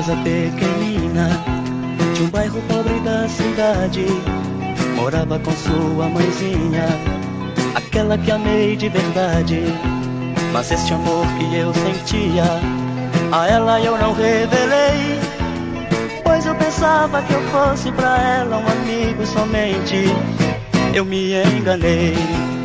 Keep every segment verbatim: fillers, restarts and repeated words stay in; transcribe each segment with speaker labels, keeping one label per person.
Speaker 1: casa pequenina de um bairro pobre da cidade, morava com sua mãezinha, aquela que amei de verdade. Mas este amor que eu sentia, a ela eu não revelei, pois eu pensava que eu fosse pra ela um amigo somente. Eu me enganei.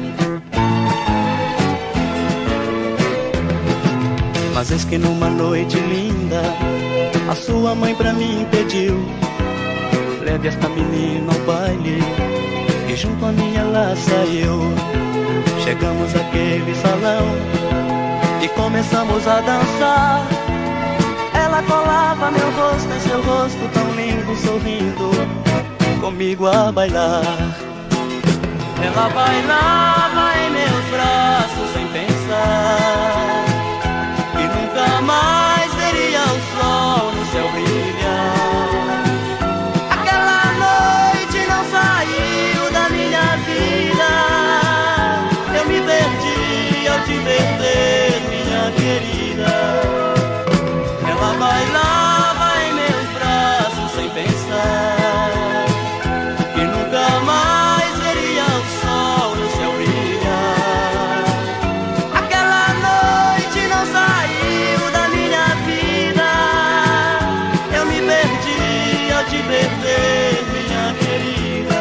Speaker 1: Mas eis que numa noite linda, a sua mãe pra mim pediu: leve esta menina ao baile. E junto a mim ela saiu. Chegamos àquele salão e começamos a dançar. Ela colava meu rosto em seu rosto tão lindo, sorrindo comigo a bailar. Ela bailava em meus braços sem pensar que nunca mais veria o sol no céu brilhar. Aquela noite não saiu da minha vida, eu me perdi ao te perder, minha querida. Ela bailava em meus braços sem pensar que nunca mais veria o sol no céu brilhar. Aquela noite não saiu da minha vida, eu me perdi ao te perder, minha querida.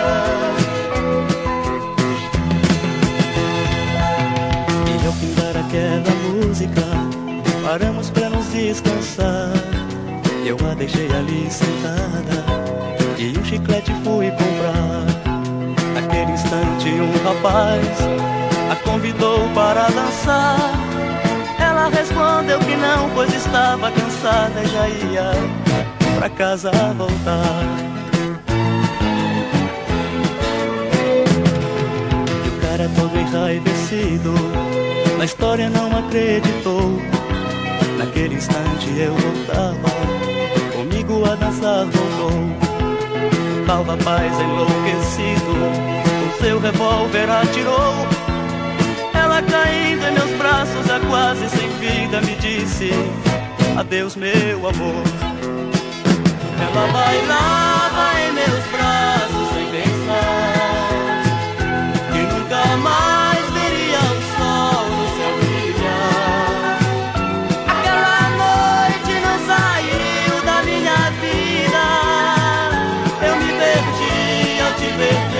Speaker 1: E ao findar aquela música, paramos pra nos descansar. Eu a deixei ali sentada e um chiclete fui comprar. Naquele instante um rapaz a convidou para dançar. Ela respondeu que não, pois estava cansada e já ia pra casa voltar. E o cara todo enraivecido na história não acreditou. Naquele instante eu voltava, comigo a dançar voltou. Tal rapaz enlouquecido, com seu revólver atirou. Ela caindo em meus braços, já quase sem vida, me disse: adeus meu amor. Ela bailava em meus braços sem pensar que nunca mais veria o sol no céu brilhar. Aquela noite não saiu da minha vida, eu me perdi ao te perder.